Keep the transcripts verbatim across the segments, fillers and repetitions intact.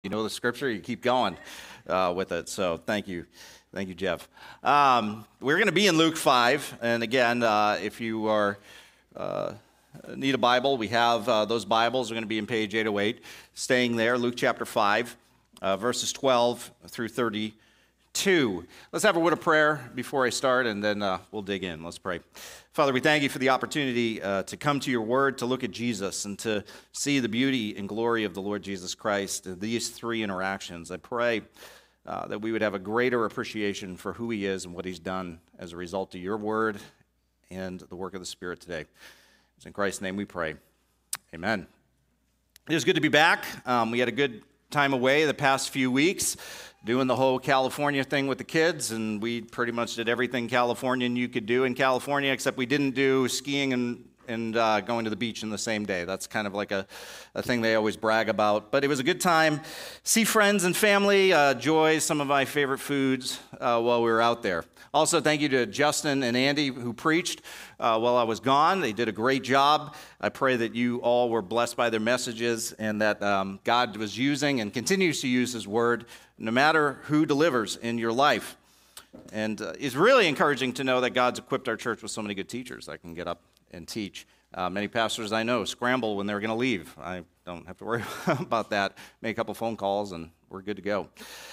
You know the scripture, you keep going uh, with it. So thank you. Thank you, Jeff. Um, we're going to be in Luke five. And again, uh, if you are uh, need a Bible, we have uh, those Bibles. Are going to be in page eight oh eight. Staying there, Luke chapter five, uh, verses twelve through thirty-two. Let's have a word of prayer before I start, and then uh, we'll dig in. Let's pray. Father, we thank you for the opportunity uh, to come to your word, to look at Jesus, and to see the beauty and glory of the Lord Jesus Christ. These three interactions, I pray uh, that we would have a greater appreciation for who he is and what he's done as a result of your word and the work of the Spirit today. It's in Christ's name we pray. Amen. It is good to be back. Um, we had a good time away the past few weeks, doing the whole California thing with the kids, and we pretty much did everything Californian you could do in California, except we didn't do skiing and and uh, going to the beach in the same day. That's kind of like a, a thing they always brag about. But it was a good time. See friends and family, uh, enjoy some of my favorite foods uh, while we were out there. Also, thank you to Justin and Andy who preached uh, while I was gone. They did a great job. I pray that you all were blessed by their messages and that um, God was using and continues to use his word no matter who delivers in your life. And uh, it's really encouraging to know that God's equipped our church with so many good teachers that can get up and teach. Uh, many pastors I know scramble when they're going to leave. I don't have to worry about that. Make a couple phone calls and we're good to go.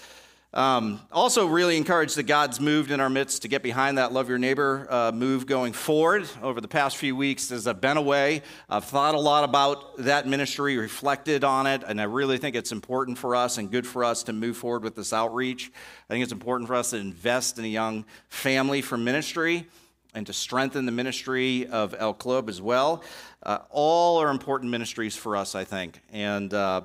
Um, also really encouraged that God's moved in our midst to get behind that love your neighbor uh, move going forward. Over the past few weeks as I've been away, I've thought a lot about that ministry, reflected on it, and I really think it's important for us and good for us to move forward with this outreach. I think it's important for us to invest in a young family for ministry and to strengthen the ministry of El Club as well. Uh, all are important ministries for us, I think, and uh,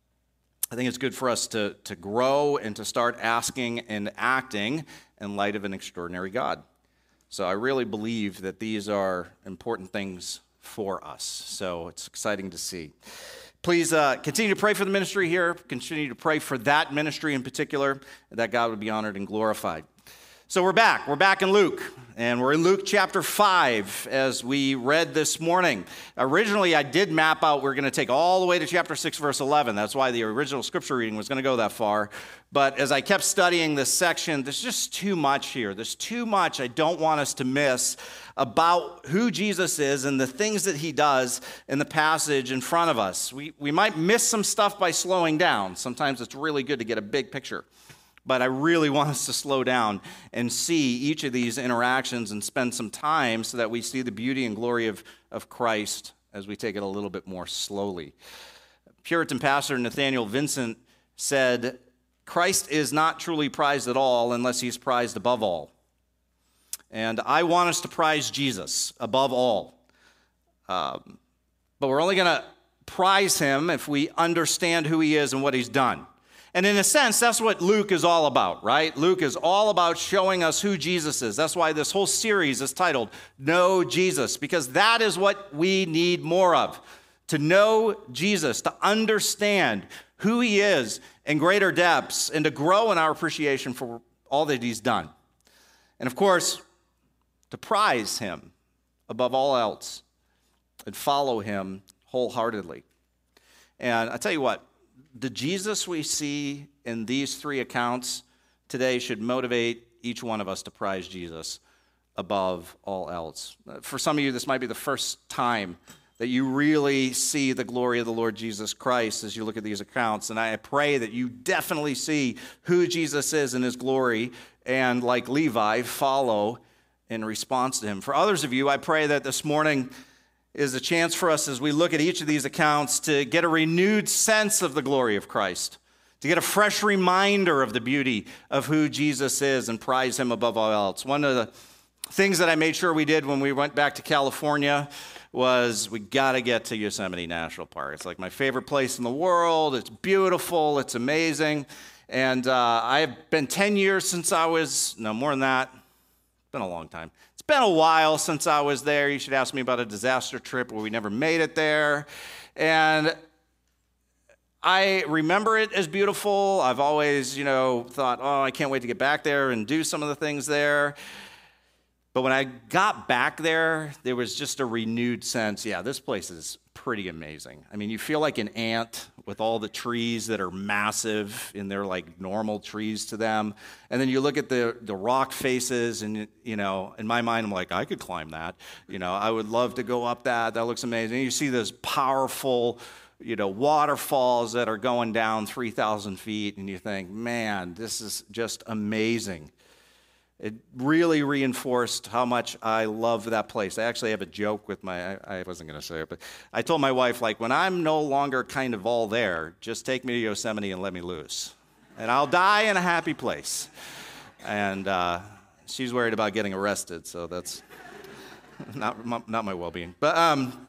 I think it's good for us to, to grow and to start asking and acting in light of an extraordinary God. So I really believe that these are important things for us. So it's exciting to see. Please uh, continue to pray for the ministry here. Continue to pray for that ministry in particular, that God would be honored and glorified. So we're back. We're back in Luke, and we're in Luke chapter five as we read this morning. Originally, I did map out we're going to take all the way to chapter six, verse eleven. That's why the original scripture reading was going to go that far. But as I kept studying this section, there's just too much here. There's too much I don't want us to miss about who Jesus is and the things that he does in the passage in front of us. We, we might miss some stuff by slowing down. Sometimes it's really good to get a big picture. But I really want us to slow down and see each of these interactions and spend some time so that we see the beauty and glory of, of Christ as we take it a little bit more slowly. Puritan pastor Nathaniel Vincent said, "Christ is not truly prized at all unless he's prized above all." And I want us to prize Jesus above all. Um, but we're only going to prize him if we understand who he is and what he's done. And in a sense, that's what Luke is all about, right? Luke is all about showing us who Jesus is. That's why this whole series is titled, Know Jesus, because that is what we need more of, to know Jesus, to understand who he is in greater depths, and to grow in our appreciation for all that he's done. And of course, to prize him above all else and follow him wholeheartedly. And I tell you what, the Jesus we see in these three accounts today should motivate each one of us to prize Jesus above all else. For some of you, this might be the first time that you really see the glory of the Lord Jesus Christ as you look at these accounts. And I pray that you definitely see who Jesus is in his glory and, like Levi, follow in response to him. For others of you, I pray that this morning is a chance for us as we look at each of these accounts to get a renewed sense of the glory of Christ, to get a fresh reminder of the beauty of who Jesus is and prize him above all else. One of the things that I made sure we did when we went back to California was we got to get to Yosemite National Park. It's like my favorite place in the world. It's beautiful. It's amazing. And uh, I've been ten years since I was, no, more than that. It's been a long time. It's been a while since I was there. You should ask me about a disaster trip where we never made it there. And I remember it as beautiful. I've always, you know, thought, oh, I can't wait to get back there and do some of the things there. But when I got back there, there was just a renewed sense, yeah, this place is pretty amazing. I mean, you feel like an ant with all the trees that are massive and they're like normal trees to them. And then you look at the, the rock faces and, you know, in my mind, I'm like, I could climb that. You know, I would love to go up that. That looks amazing. And you see those powerful, you know, waterfalls that are going down three thousand feet. And you think, man, this is just amazing. It really reinforced how much I love that place. I actually have a joke with my, I, I wasn't going to say it, but I told my wife, like, when I'm no longer kind of all there, just take me to Yosemite and let me loose. And I'll die in a happy place. And uh, she's worried about getting arrested, so that's not, not my well-being. But, um,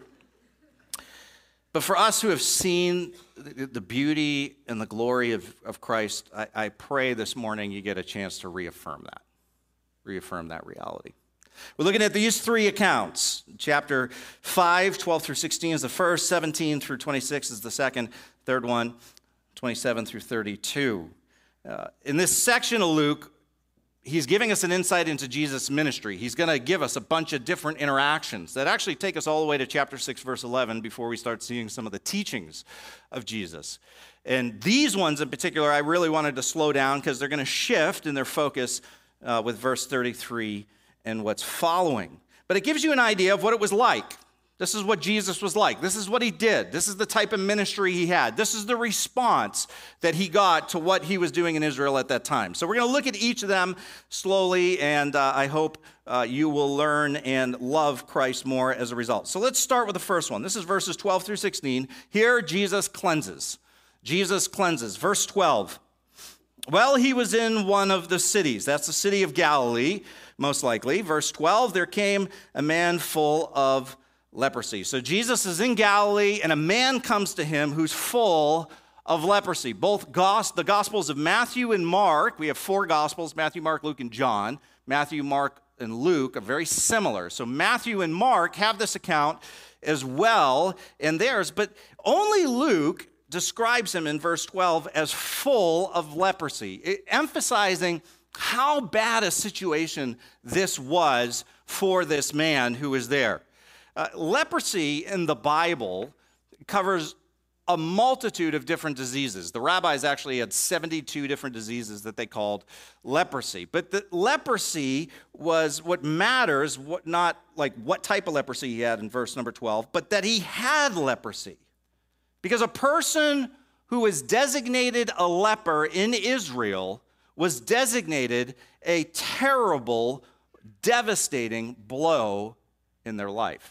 but for us who have seen the beauty and the glory of, of Christ, I, I pray this morning you get a chance to reaffirm that. reaffirm that reality. We're looking at these three accounts. Chapter five, twelve through sixteen is the first, seventeen through twenty-six is the second, third one, twenty-seven through thirty-two. Uh, in this section of Luke, he's giving us an insight into Jesus' ministry. He's going to give us a bunch of different interactions that actually take us all the way to chapter six, verse eleven, before we start seeing some of the teachings of Jesus. And these ones in particular, I really wanted to slow down because they're going to shift in their focus Uh, with verse thirty-three and what's following. But it gives you an idea of what it was like. This is what Jesus was like. This is what he did. This is the type of ministry he had. This is the response that he got to what he was doing in Israel at that time. So we're going to look at each of them slowly, and uh, I hope uh, you will learn and love Christ more as a result. So let's start with the first one. This is verses twelve through sixteen. Here, Jesus cleanses. Jesus cleanses. Verse twelve. Well, he was in one of the cities. That's the city of Galilee, most likely. Verse twelve, there came a man full of leprosy. So Jesus is in Galilee, and a man comes to him who's full of leprosy. Both gos- the Gospels of Matthew and Mark, we have four Gospels, Matthew, Mark, Luke, and John. Matthew, Mark, and Luke are very similar. So Matthew and Mark have this account as well in theirs, but only Luke describes him in verse twelve as full of leprosy, emphasizing how bad a situation this was for this man who was there. Uh, leprosy in the Bible covers a multitude of different diseases. The rabbis actually had seventy-two different diseases that they called leprosy. But the leprosy was what matters, what not like what type of leprosy he had in verse number twelve, but that he had leprosy. Because a person who was designated a leper in Israel was designated a terrible, devastating blow in their life.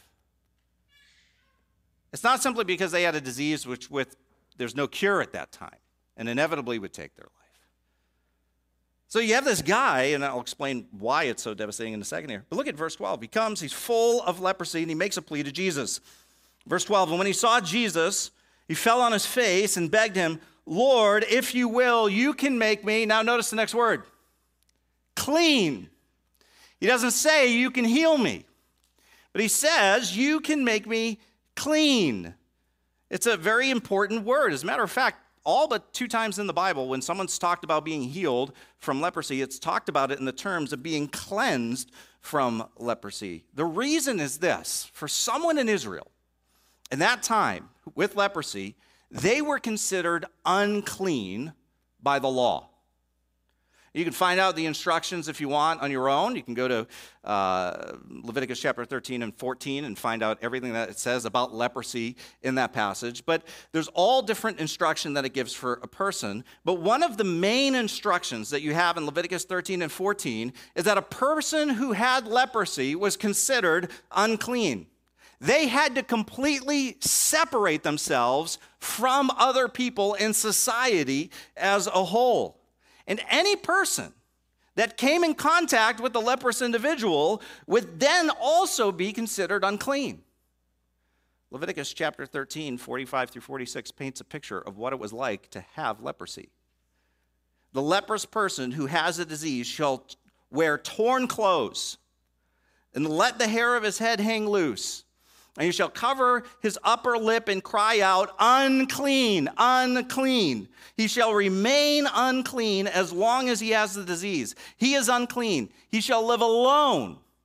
It's not simply because they had a disease which with there's no cure at that time and inevitably would take their life. So you have this guy, and I'll explain why it's so devastating in a second here. But look at verse twelve. He comes, he's full of leprosy, and he makes a plea to Jesus. Verse twelve, and when he saw Jesus, he fell on his face and begged him, Lord, if you will, you can make me, now notice the next word, clean. He doesn't say you can heal me, but he says you can make me clean. It's a very important word. As a matter of fact, all but two times in the Bible, when someone's talked about being healed from leprosy, it's talked about it in the terms of being cleansed from leprosy. The reason is this: for someone in Israel, in that time, with leprosy, they were considered unclean by the law. You can find out the instructions if you want on your own. You can go to uh, Leviticus chapter thirteen and fourteen and find out everything that it says about leprosy in that passage. But there's all different instruction that it gives for a person. But one of the main instructions that you have in Leviticus thirteen and fourteen is that a person who had leprosy was considered unclean. They had to completely separate themselves from other people in society as a whole. And any person that came in contact with the leprous individual would then also be considered unclean. Leviticus chapter thirteen, forty-five through forty-six paints a picture of what it was like to have leprosy. The leprous person who has a disease shall wear torn clothes and let the hair of his head hang loose. And he shall cover his upper lip and cry out, unclean, unclean. He shall remain unclean as long as he has the disease. He is unclean. He shall live alone.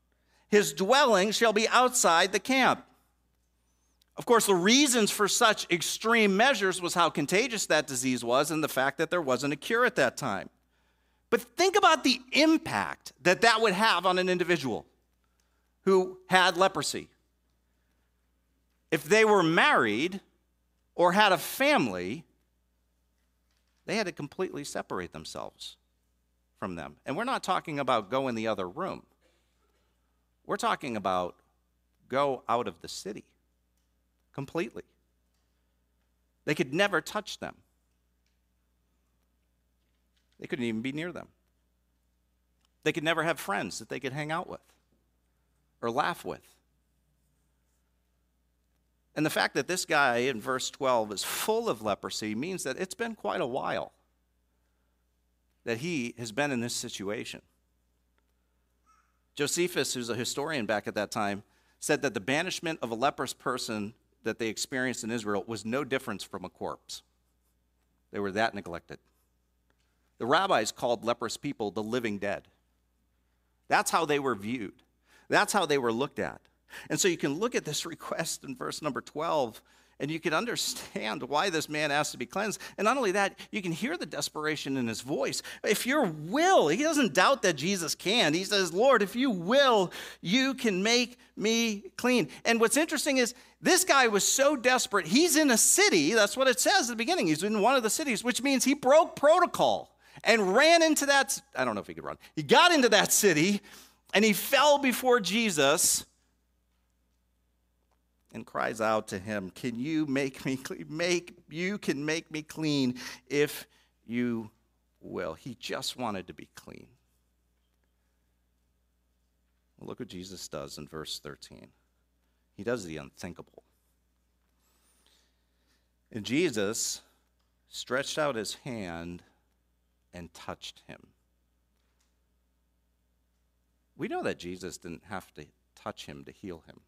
his dwelling shall be outside the camp. Of course, the reasons for such extreme measures was how contagious that disease was and the fact that there wasn't a cure at that time. But think about the impact that that would have on an individual who had leprosy. If they were married or had a family, they had to completely separate themselves from them. And we're not talking about go in the other room. We're talking about go out of the city completely. They could never touch them. They couldn't even be near them. They could never have friends that they could hang out with or laugh with. And the fact that this guy in verse twelve is full of leprosy means that it's been quite a while that he has been in this situation. Josephus, who's a historian back at that time, said that the banishment of a leprous person that they experienced in Israel was no difference from a corpse. They were that neglected. The rabbis called leprous people the living dead. That's how they were viewed. That's how they were looked at. And so you can look at this request in verse number twelve, and you can understand why this man asked to be cleansed. And not only that, you can hear the desperation in his voice. If your will, he doesn't doubt that Jesus can. He says, Lord, if you will, you can make me clean. And what's interesting is this guy was so desperate. He's in a city. That's what it says at the beginning. He's in one of the cities, which means he broke protocol and ran into that. I don't know if he could run. He got into that city, and he fell before Jesus and cries out to him, can you make me clean? Make, you can make me clean if you will. He just wanted to be clean. Well, look what Jesus does in verse thirteen. He does the unthinkable. And Jesus stretched out his hand and touched him. We know that Jesus didn't have to touch him to heal him.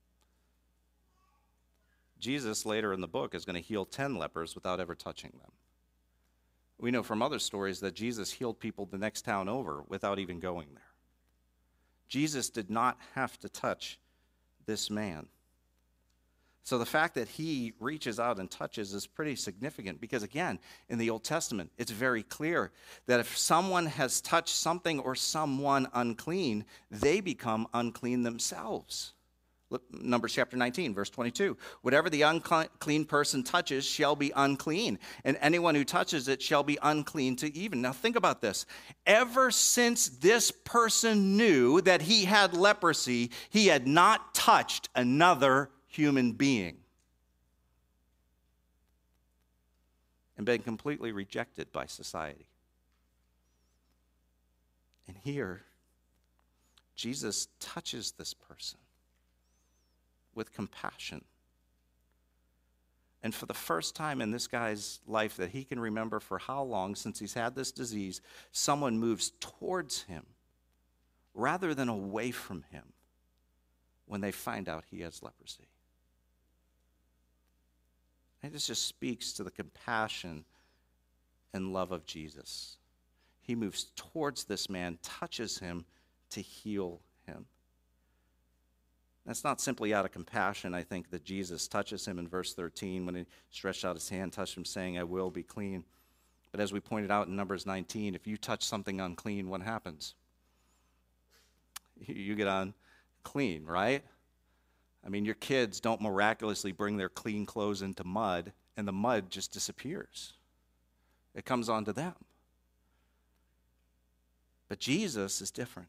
Jesus, later in the book, is going to heal ten lepers without ever touching them. We know from other stories that Jesus healed people the next town over without even going there. Jesus did not have to touch this man. So the fact that he reaches out and touches is pretty significant because, again, in the Old Testament, it's very clear that if someone has touched something or someone unclean, they become unclean themselves. Look, Numbers chapter nineteen, verse twenty-two. Whatever the unclean person touches shall be unclean, and anyone who touches it shall be unclean to even. Now think about this. Ever since this person knew that he had leprosy, he had not touched another human being and been completely rejected by society. And here, Jesus touches this person with compassion. And for the first time in this guy's life that he can remember for how long since he's had this disease, someone moves towards him rather than away from him when they find out he has leprosy. And this just speaks to the compassion and love of Jesus. He moves towards this man, touches him to heal him. That's not simply out of compassion, I think, that Jesus touches him in verse thirteen when he stretched out his hand, touched him, saying, I will be clean. But as we pointed out in Numbers nineteen, if you touch something unclean, what happens? You get unclean, right? I mean, your kids don't miraculously bring their clean clothes into mud, and the mud just disappears. It comes onto them. But Jesus is different.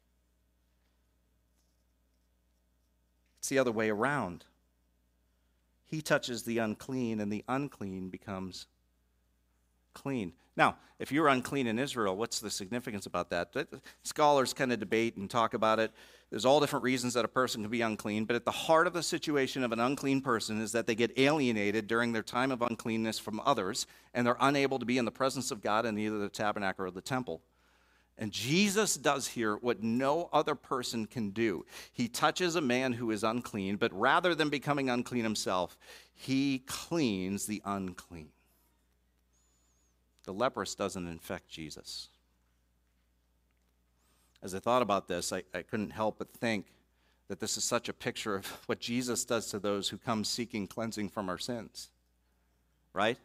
It's the other way around. He touches the unclean, and the unclean becomes clean. Now, if you're unclean in Israel, what's the significance about that? Scholars kind of debate and talk about it. There's all different reasons that a person can be unclean, but at the heart of the situation of an unclean person is that they get alienated during their time of uncleanness from others, and they're unable to be in the presence of God in either the tabernacle or the temple. And Jesus does here what no other person can do. He touches a man who is unclean, but rather than becoming unclean himself, he cleans the unclean. The leprous doesn't infect Jesus. As I thought about this, I, I couldn't help but think that this is such a picture of what Jesus does to those who come seeking cleansing from our sins, right?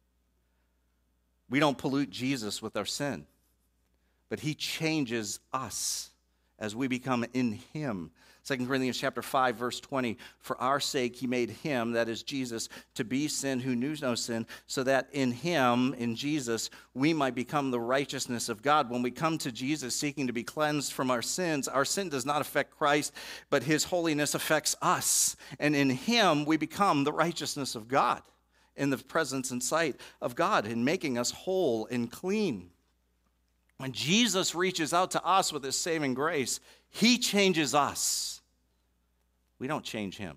We don't pollute Jesus with our sin, but he changes us as we become in him. Second Corinthians chapter five, verse twenty, for our sake he made him, that is Jesus, to be sin who knew no sin, so that in him, in Jesus, we might become the righteousness of God. When we come to Jesus seeking to be cleansed from our sins, our sin does not affect Christ, but his holiness affects us. And in him, we become the righteousness of God in the presence and sight of God, in making us whole and clean. When Jesus reaches out to us with his saving grace, he changes us. We don't change him.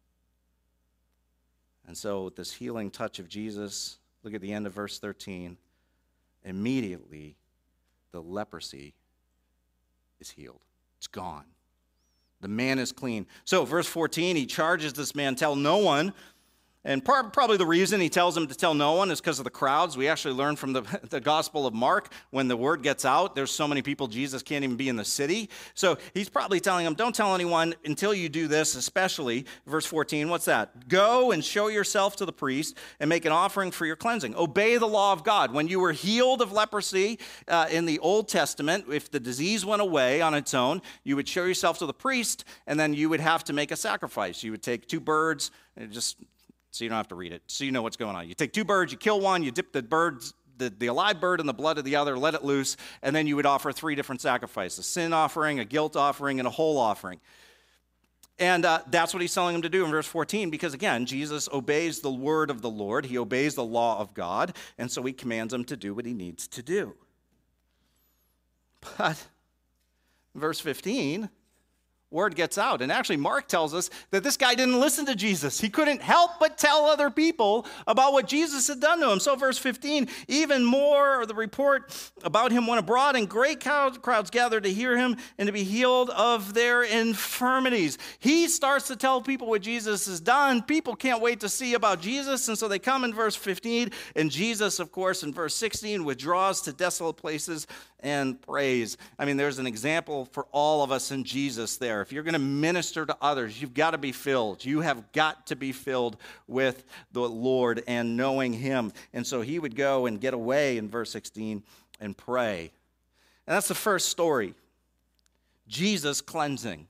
And so with this healing touch of Jesus, look at the end of verse thirteen. Immediately, the leprosy is healed. It's gone. The man is clean. So verse fourteen, he charges this man, tell no one. And probably the reason he tells him to tell no one is because of the crowds. We actually learn from the, the Gospel of Mark, when the word gets out, there's so many people, Jesus can't even be in the city. So he's probably telling them, don't tell anyone until you do this, especially, verse fourteen, what's that? Go and show yourself to the priest and make an offering for your cleansing. Obey the law of God. When you were healed of leprosy uh, in the Old Testament, if the disease went away on its own, you would show yourself to the priest, and then you would have to make a sacrifice. You would take two birds, and just... so you don't have to read it, so you know what's going on. You take two birds, you kill one, you dip the birds, the, the alive bird in the blood of the other, let it loose, and then you would offer three different sacrifices: a sin offering, a guilt offering, and a whole offering. And uh, that's what he's telling him to do in verse fourteen, because again, Jesus obeys the word of the Lord. He obeys the law of God, and so he commands him to do what he needs to do. But verse fifteen, word gets out. And actually, Mark tells us that this guy didn't listen to Jesus. He couldn't help but tell other people about what Jesus had done to him. So verse fifteen, even more, the report about him went abroad, and great crowds gathered to hear him and to be healed of their infirmities. He starts to tell people what Jesus has done. People can't wait to see about Jesus, and so they come in verse fifteen, and Jesus, of course, in verse sixteen, withdraws to desolate places and prays. I mean, there's an example for all of us in Jesus there. If you're going to minister to others, you've got to be filled. You have got to be filled with the Lord and knowing him. And so he would go and get away in verse sixteen and pray. And that's the first story. Jesus cleansing.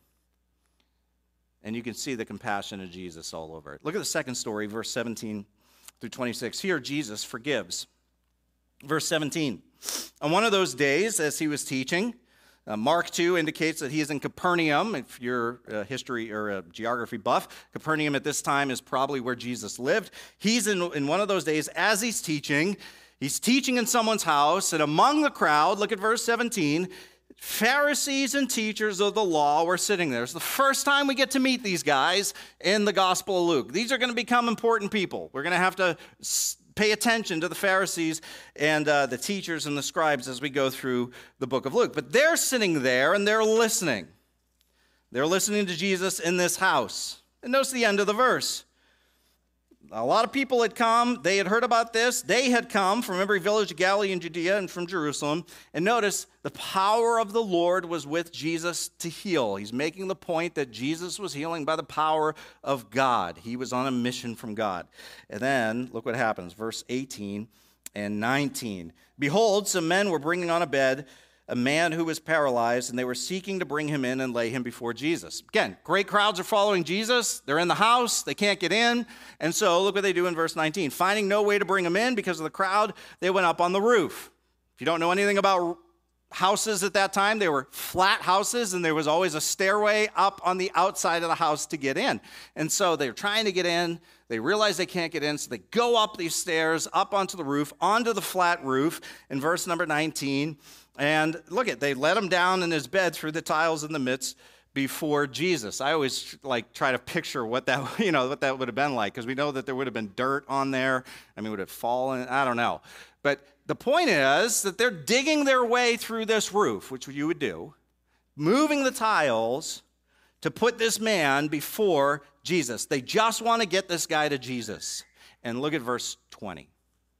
And you can see the compassion of Jesus all over it. Look at the second story, verse seventeen through twenty-six. Here, Jesus forgives. Verse seventeen. On one of those days, as he was teaching, uh, Mark two indicates that he is in Capernaum. If you're a history or a geography buff, Capernaum at this time is probably where Jesus lived. He's in, in one of those days as he's teaching. He's teaching in someone's house, and among the crowd, look at verse seventeen, Pharisees and teachers of the law were sitting there. It's the first time we get to meet these guys in the Gospel of Luke. These are going to become important people. We're going to have to pay attention to the Pharisees and uh, the teachers and the scribes as we go through the book of Luke. But they're sitting there and they're listening. They're listening to Jesus in this house. And notice the end of the verse. A lot of people had come. They had heard about this. They had come from every village of Galilee and Judea and from Jerusalem. And notice, the power of the Lord was with Jesus to heal. He's making the point that Jesus was healing by the power of God. He was on a mission from God. And then, look what happens. Verse eighteen and nineteen. Behold, some men were bringing on a bed a man who was paralyzed, and they were seeking to bring him in and lay him before Jesus. Again, great crowds are following Jesus. They're in the house. They can't get in. And so look what they do in verse nineteen. Finding no way to bring him in because of the crowd, they went up on the roof. If you don't know anything about houses at that time, they were flat houses, and there was always a stairway up on the outside of the house to get in. And so they're trying to get in. They realize they can't get in, so they go up these stairs, up onto the roof, onto the flat roof in verse number nineteen. And look at, they let him down in his bed through the tiles in the midst before Jesus. I always like try to picture what that, you know, what that would have been like, because we know that there would have been dirt on there. I mean, would it have fallen? I don't know. But the point is that they're digging their way through this roof, which you would do, moving the tiles to put this man before Jesus. They just want to get this guy to Jesus. And look at verse twenty.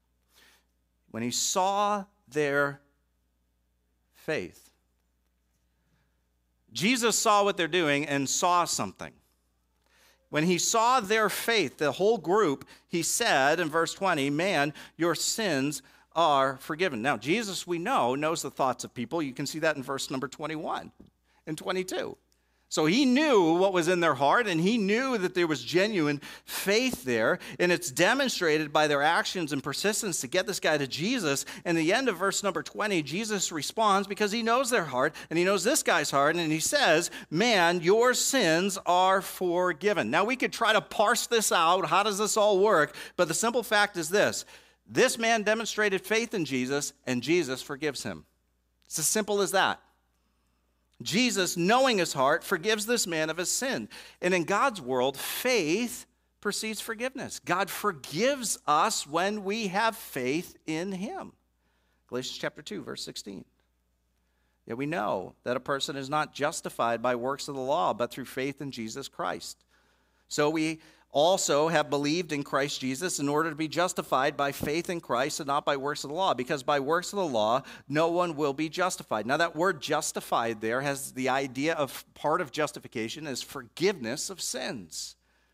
When he saw their faith. Jesus saw what they're doing and saw something. When he saw their faith, the whole group, he said in verse twenty, man, your sins are forgiven. Now, Jesus, we know, knows the thoughts of people. You can see that in verse number twenty-one and twenty-two. So he knew what was in their heart, and he knew that there was genuine faith there, and it's demonstrated by their actions and persistence to get this guy to Jesus. And the end of verse number twenty, Jesus responds because he knows their heart, and he knows this guy's heart, and he says, man, your sins are forgiven. Now, we could try to parse this out. How does this all work? But the simple fact is this. This man demonstrated faith in Jesus, and Jesus forgives him. It's as simple as that. Jesus, knowing his heart, forgives this man of his sin. And in God's world, faith precedes forgiveness. God forgives us when we have faith in him. Galatians chapter two, verse sixteen. Yet we know that a person is not justified by works of the law, but through faith in Jesus Christ. So we also have believed in Christ Jesus in order to be justified by faith in Christ and not by works of the law, because by works of the law, no one will be justified. Now, that word justified there has the idea of part of justification is forgiveness of sins.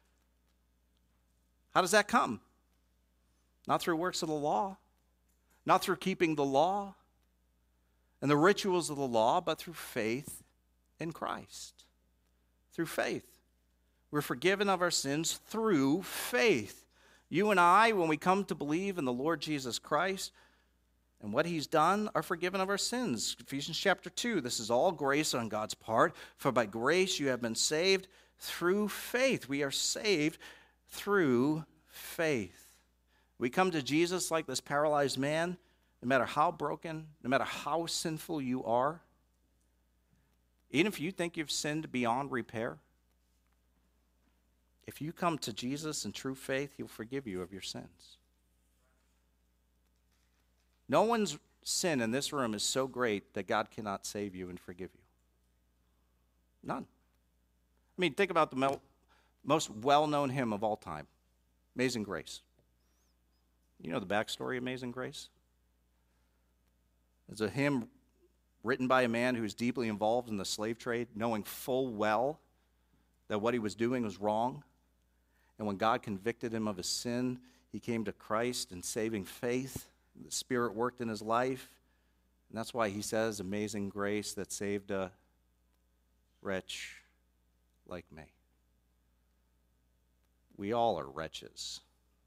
How does that come? Not through works of the law, not through keeping the law and the rituals of the law, but through faith in Christ. Through faith. We're forgiven of our sins through faith. You and I, when we come to believe in the Lord Jesus Christ and what he's done, are forgiven of our sins. Ephesians chapter two, this is all grace on God's part. For by grace you have been saved through faith. We are saved through faith. We come to Jesus like this paralyzed man, no matter how broken, no matter how sinful you are. Even if you think you've sinned beyond repair, if you come to Jesus in true faith, he'll forgive you of your sins. No one's sin in this room is so great that God cannot save you and forgive you. None. I mean, think about the most well-known hymn of all time, Amazing Grace. You know the backstory of Amazing Grace? It's a hymn written by a man who was deeply involved in the slave trade, knowing full well that what he was doing was wrong. And when God convicted him of his sin, he came to Christ in saving faith. The Spirit worked in his life. And that's why he says, amazing grace that saved a wretch like me. We all are wretches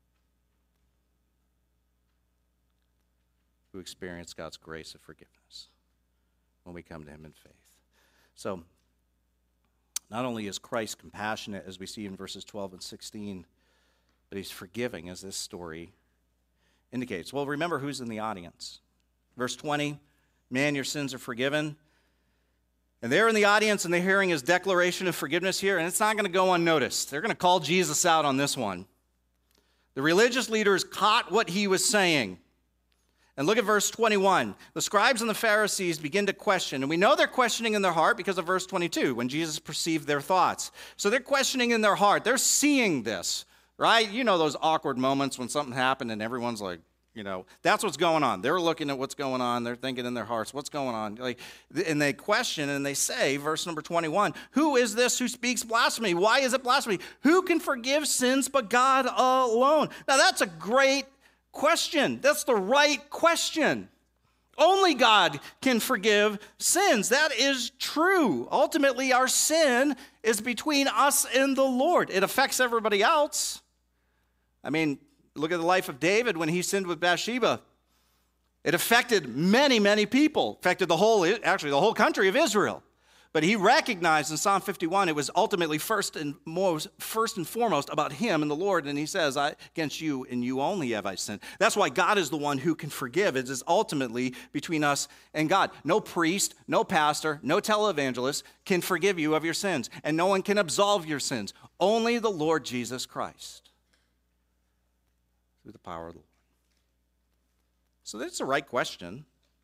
who experience God's grace of forgiveness when we come to him in faith. So, not only is Christ compassionate, as we see in verses twelve and sixteen, but he's forgiving, as this story indicates. Well, remember who's in the audience. Verse twenty, man, your sins are forgiven. And they're in the audience, and they're hearing his declaration of forgiveness here, and it's not going to go unnoticed. They're going to call Jesus out on this one. The religious leaders caught what he was saying. And look at verse twenty-one. The scribes and the Pharisees begin to question. And we know they're questioning in their heart because of verse twenty-two, when Jesus perceived their thoughts. So they're questioning in their heart. They're seeing this, right? You know those awkward moments when something happened and everyone's like, you know, that's what's going on. They're looking at what's going on. They're thinking in their hearts, what's going on? Like, and they question and they say, verse number twenty-one, who is this who speaks blasphemy? Why is it blasphemy? Who can forgive sins but God alone? Now that's a great question. That's the right question. Only God can forgive sins. That is true. Ultimately, our sin is between us and the Lord. It affects everybody else. I mean, look at the life of David when he sinned with Bathsheba. It affected many, many people. Affected the whole, actually the whole country of Israel. But he recognized in Psalm fifty-one, it was ultimately first and most, first and foremost about him and the Lord. And he says, I, against you and you only have I sinned. That's why God is the one who can forgive. It is ultimately between us and God. No priest, no pastor, no televangelist can forgive you of your sins. And no one can absolve your sins. Only the Lord Jesus Christ. Through the power of the Lord. So that's the right question.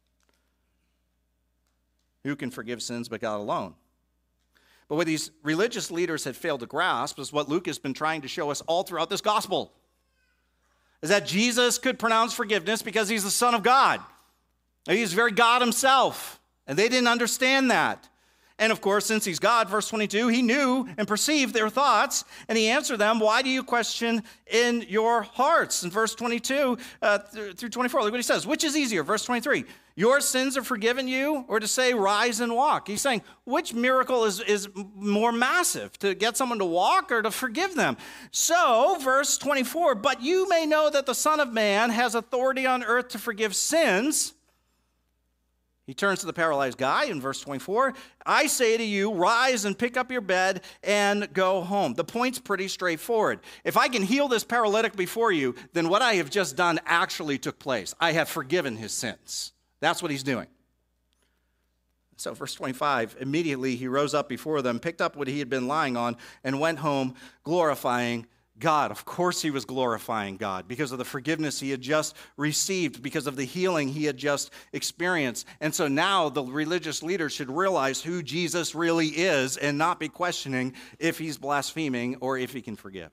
Who can forgive sins but God alone? But what these religious leaders had failed to grasp is what Luke has been trying to show us all throughout this gospel. Is that Jesus could pronounce forgiveness because he's the Son of God. He's very God himself. And they didn't understand that. And of course, since he's God, verse twenty-two, he knew and perceived their thoughts, and he answered them, why do you question in your hearts? In verse twenty-two uh, through twenty-four, look what he says. Which is easier? Verse twenty-three, your sins are forgiven you, or to say, rise and walk? He's saying, which miracle is, is more massive, to get someone to walk or to forgive them? So, verse twenty-four, but you may know that the Son of Man has authority on earth to forgive sins. He turns to the paralyzed guy in verse twenty-four. I say to you, rise and pick up your bed and go home. The point's pretty straightforward. If I can heal this paralytic before you, then what I have just done actually took place. I have forgiven his sins. That's what he's doing. So verse twenty-five, immediately he rose up before them, picked up what he had been lying on, and went home glorifying God. Of course he was glorifying God because of the forgiveness he had just received, because of the healing he had just experienced. And so now the religious leaders should realize who Jesus really is and not be questioning if he's blaspheming or if he can forgive.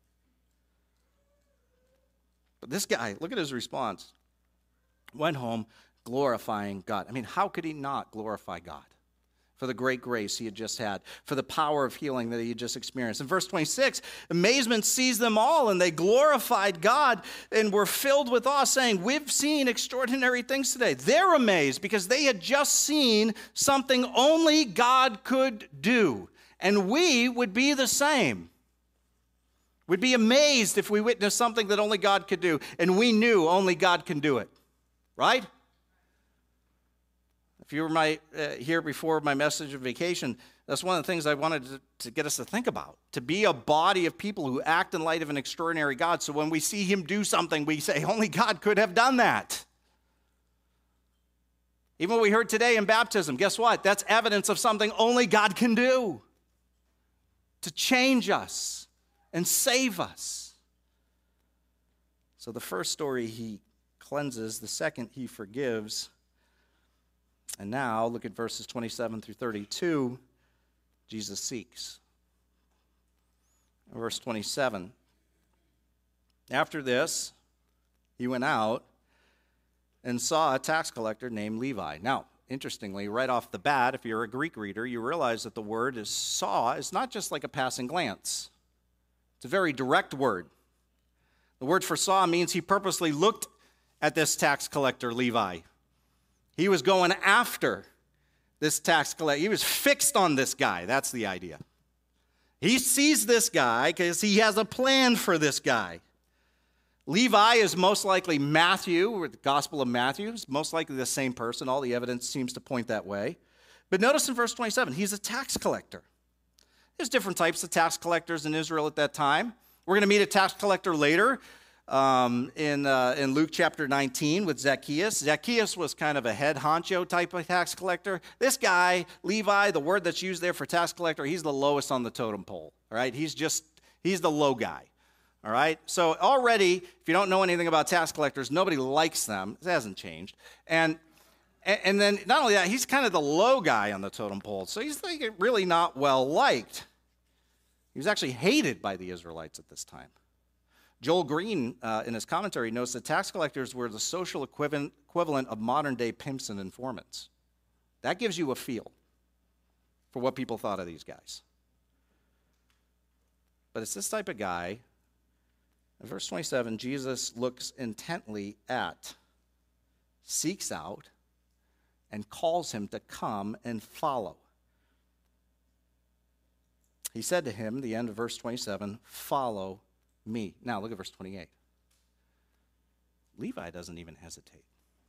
But this guy, look at his response. Went home glorifying God. I mean, how could he not glorify God? For the great grace he had just had, for the power of healing that he had just experienced. In verse twenty-six, amazement seized them all, and they glorified God and were filled with awe, saying, we've seen extraordinary things today. They're amazed because they had just seen something only God could do, and we would be the same. We'd be amazed if we witnessed something that only God could do, and we knew only God can do it, right? If you were my, uh, here before my message of vacation, that's one of the things I wanted to, to get us to think about, to be a body of people who act in light of an extraordinary God. So when we see him do something, we say, only God could have done that. Even what we heard today in baptism, guess what? That's evidence of something only God can do to change us and save us. So the first story, he cleanses. The second, he forgives. And now, look at verses twenty-seven through thirty-two, Jesus seeks. Verse twenty-seven, after this, he went out and saw a tax collector named Levi. Now, interestingly, right off the bat, if you're a Greek reader, you realize that the word is saw is not just like a passing glance. It's a very direct word. The word for saw means he purposely looked at this tax collector, Levi. He was going after this tax collector. He was fixed on this guy. That's the idea. He sees this guy because he has a plan for this guy. Levi is most likely Matthew, or the Gospel of Matthew. It's most likely the same person. All the evidence seems to point that way. But notice in verse twenty-seven, he's a tax collector. There's different types of tax collectors in Israel at that time. We're going to meet a tax collector later. Um, in, uh, in Luke chapter nineteen with Zacchaeus. Zacchaeus was kind of a head honcho type of tax collector. This guy, Levi, the word that's used there for tax collector, he's the lowest on the totem pole, all right? He's just, he's the low guy, all right? So already, if you don't know anything about tax collectors, nobody likes them. It hasn't changed. And, and then not only that, he's kind of the low guy on the totem pole. So he's like really not well liked. He was actually hated by the Israelites at this time. Joel Green, uh, in his commentary, notes that tax collectors were the social equivalent, equivalent of modern-day pimps and informants. That gives you a feel for what people thought of these guys. But it's this type of guy. In verse twenty-seven, Jesus looks intently at, seeks out, and calls him to come and follow. He said to him, the end of verse twenty-seven, follow me. Now look at verse twenty-eight. Levi doesn't even hesitate.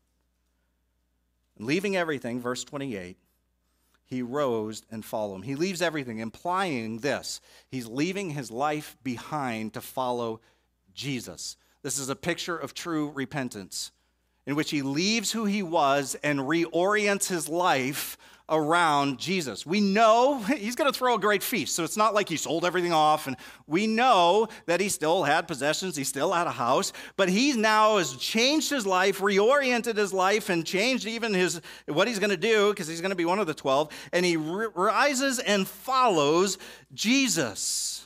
Leaving everything, verse twenty-eight, he rose and followed him. He leaves everything, implying this. He's leaving his life behind to follow Jesus. This is a picture of true repentance, in which he leaves who he was and reorients his life around Jesus. We know he's going to throw a great feast, so it's not like he sold everything off, and we know that he still had possessions, he still had a house, but he now has changed his life, reoriented his life, and changed even his what he's going to do, because he's going to be one of the twelve, and he r- rises and follows Jesus.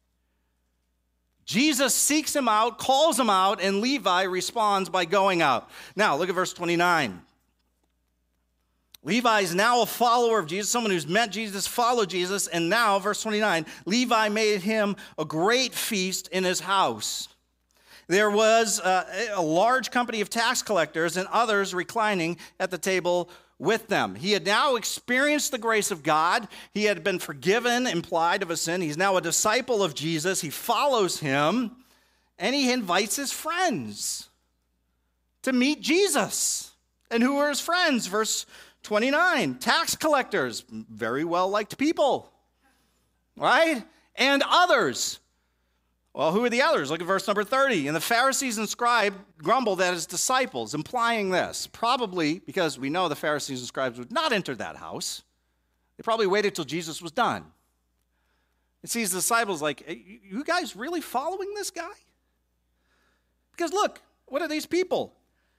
Jesus seeks him out, calls him out, and Levi responds by going out. Now, look at verse twenty-nine. Levi is now a follower of Jesus, someone who's met Jesus, followed Jesus, and now, verse twenty-nine, Levi made him a great feast in his house. There was uh, a large company of tax collectors and others reclining at the table with them. He had now experienced the grace of God. He had been forgiven, implied of a sin. He's now a disciple of Jesus. He follows him, and he invites his friends to meet Jesus. And who are his friends? Verse twenty-nine, tax collectors, very well-liked people, right? And others. Well, who are the others? Look at verse number thirty. And the Pharisees and scribes grumbled at his disciples, implying this. Probably because we know the Pharisees and scribes would not enter that house. They probably waited till Jesus was done. It sees the disciples like, hey, you guys really following this guy? Because look, what are these people?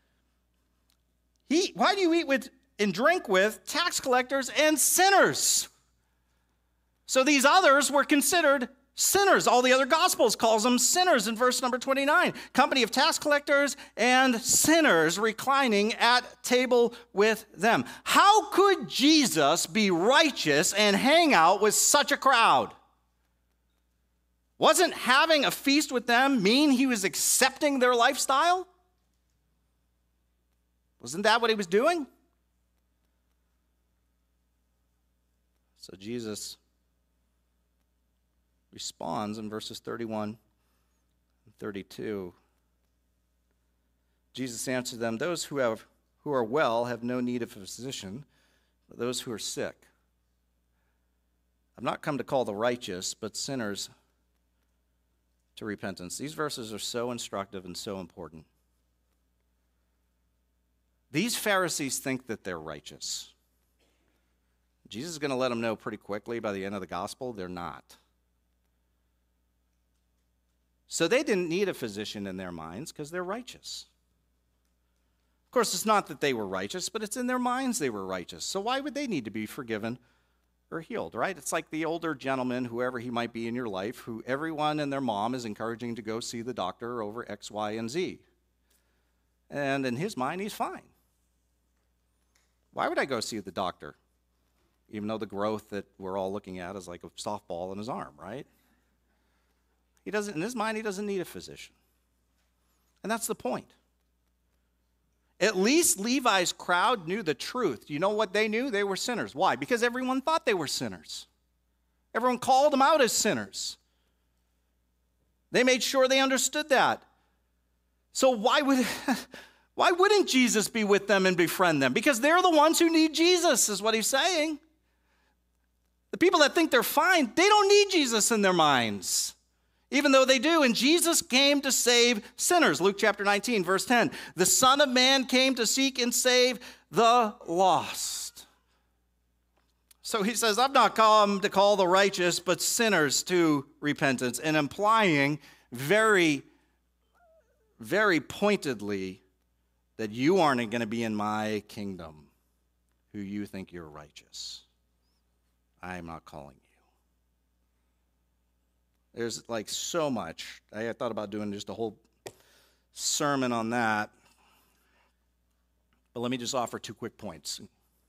He, why do you eat with and drink with tax collectors and sinners? So these others were considered sinners. All the other Gospels calls them sinners in verse number twenty-nine. Company of tax collectors and sinners reclining at table with them. How could Jesus be righteous and hang out with such a crowd? Wasn't having a feast with them mean he was accepting their lifestyle? Wasn't that what he was doing? So Jesus responds in verses thirty-one and thirty-two. Jesus answered them, those who have who are well have no need of a physician, but those who are sick. I've not come to call the righteous, but sinners to repentance. These verses are so instructive and so important. These Pharisees think that they're righteous. Jesus is going to let them know pretty quickly by the end of the gospel, they're not. So they didn't need a physician in their minds because they're righteous. Of course, it's not that they were righteous, but it's in their minds they were righteous. So why would they need to be forgiven or healed, right? It's like the older gentleman, whoever he might be in your life, who everyone and their mom is encouraging to go see the doctor over X, Y, and Z. And in his mind, he's fine. Why would I go see the doctor? Even though the growth that we're all looking at is like a softball in his arm, right? He doesn't, in his mind, he doesn't need a physician. And that's the point. At least Levi's crowd knew the truth. You know what they knew? They were sinners. Why? Because everyone thought they were sinners. Everyone called them out as sinners. They made sure they understood that. So why would, why wouldn't Jesus be with them and befriend them? Because they're the ones who need Jesus, is what he's saying. The people that think they're fine, they don't need Jesus in their minds, even though they do. And Jesus came to save sinners. Luke chapter nineteen, verse ten. The Son of Man came to seek and save the lost. So he says, I've not come to call the righteous, but sinners to repentance. And implying very, very pointedly that you aren't going to be in my kingdom who you think you're righteous. I am not calling you. There's like so much. I thought about doing just a whole sermon on that. But let me just offer two quick points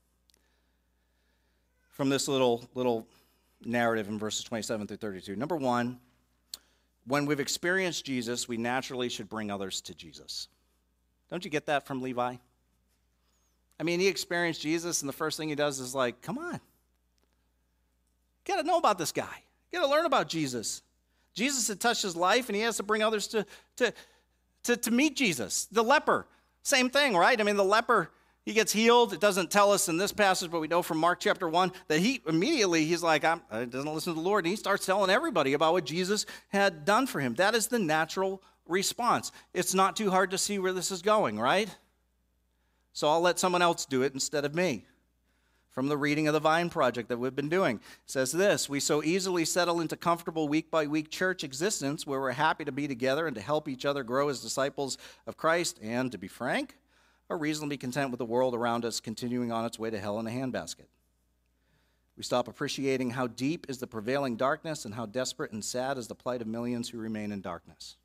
from this little, little narrative in verses twenty-seven through thirty-two. Number one, when we've experienced Jesus, we naturally should bring others to Jesus. Don't you get that from Levi? I mean, he experienced Jesus, and the first thing he does is like, come on. You got to know about this guy. You got to learn about Jesus. Jesus had touched his life, and he has to bring others to, to, to, to meet Jesus. The leper, same thing, right? I mean, the leper, he gets healed. It doesn't tell us in this passage, but we know from Mark chapter one that he immediately, he's like, I'm, he doesn't listen to the Lord, and he starts telling everybody about what Jesus had done for him. That is the natural response. It's not too hard to see where this is going, right? So I'll let someone else do it instead of me. From the reading of the Vine Project that we've been doing. It says this, we so easily settle into comfortable week-by-week church existence where we're happy to be together and to help each other grow as disciples of Christ and, to be frank, are reasonably content with the world around us continuing on its way to hell in a handbasket. We stop appreciating how deep is the prevailing darkness and how desperate and sad is the plight of millions who remain in darkness.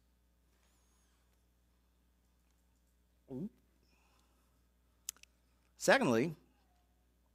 Secondly,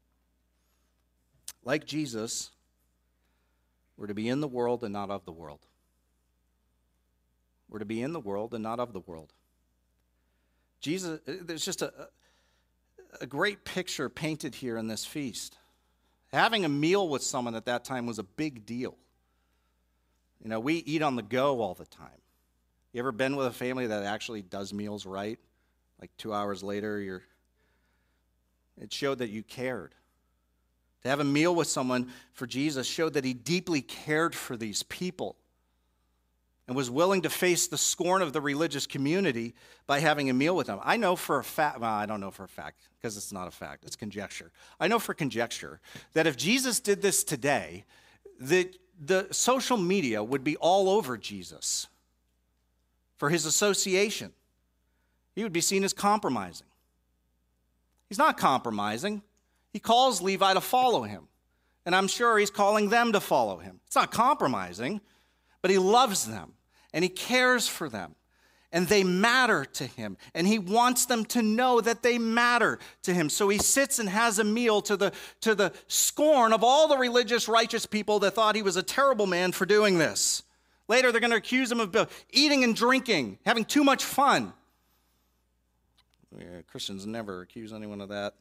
like Jesus, we're to be in the world and not of the world. We're to be in the world and not of the world. Jesus, there's just a, a great picture painted here in this feast. Having a meal with someone at that time was a big deal. You know, we eat on the go all the time. You ever been with a family that actually does meals right? Like two hours later, you're. It showed that you cared. To have a meal with someone for Jesus showed that he deeply cared for these people and was willing to face the scorn of the religious community by having a meal with them. I know for a fact, well, I don't know for a fact, because it's not a fact, it's conjecture. I know for conjecture that if Jesus did this today, the, the social media would be all over Jesus for his association. He would be seen as compromising. He's not compromising. He calls Levi to follow him, and I'm sure he's calling them to follow him. It's not compromising, but he loves them, and he cares for them, and they matter to him, and he wants them to know that they matter to him. So he sits and has a meal to the, to the scorn of all the religious, righteous people that thought he was a terrible man for doing this. Later, they're going to accuse him of eating and drinking, having too much fun. Yeah, Christians never accuse anyone of that.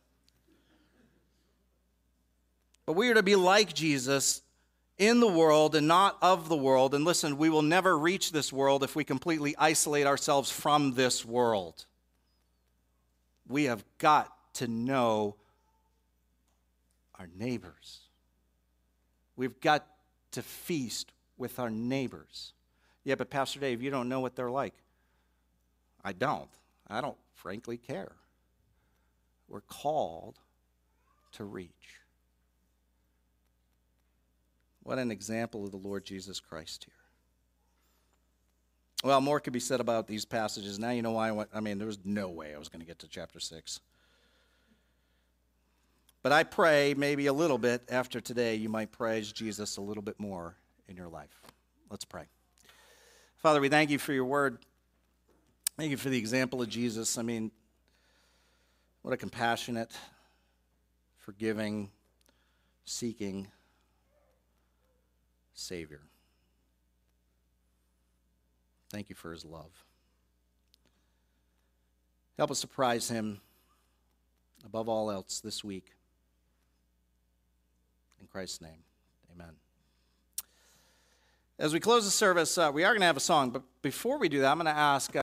But we are to be like Jesus in the world and not of the world. And listen, we will never reach this world if we completely isolate ourselves from this world. We have got to know our neighbors. We've got to feast with our neighbors. Yeah, but Pastor Dave, you don't know what they're like. I don't. I don't frankly care. We're called to reach. What an example of the Lord Jesus Christ here. Well, more could be said about these passages. Now you know why I went, I mean, there was no way I was going to get to chapter six. But I pray maybe a little bit after today you might praise Jesus a little bit more in your life. Let's pray. Father, we thank you for your word. Thank you for the example of Jesus. I mean, what a compassionate, forgiving, seeking Savior. Thank you for his love. Help us to prize him above all else this week. In Christ's name, amen. As we close the service, uh, we are going to have a song, but before we do that, I'm going to ask... Uh,